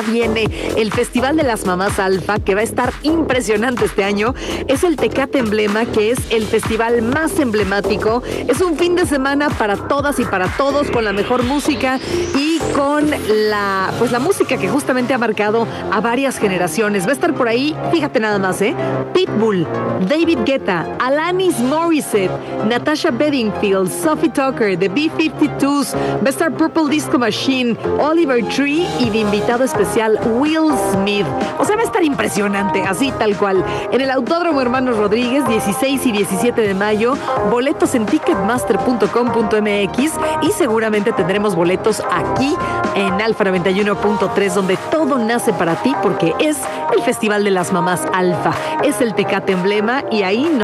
viene el Festival de las Mamás Alfa, que va a estar impresionante este año. Es el Tecate Emblema, que es el festival más emblemático. Es un fin de semana para todas y para todos, con la mejor música y con la música que justamente ha marcado a varias generaciones. Va a estar por ahí, fíjate nada más, Pitbull, David Guetta, Alanis Morissette, Natasha Bedingfield, Sophie Tucker, The B-52s, va a estar Purple Disco Machine, Oliver Tree y de invitado especial Will Smith. O sea, va a estar impresionante, así tal cual. En el Autódromo Hermanos Rodríguez, 16 y 17 de mayo, boletos en ticketmaster.com.mx y seguramente tendremos boletos aquí en Alfa 91.3, donde todo nace para ti, porque es el Festival de las Mamás Alfa, es el Tecate Emblema y ahí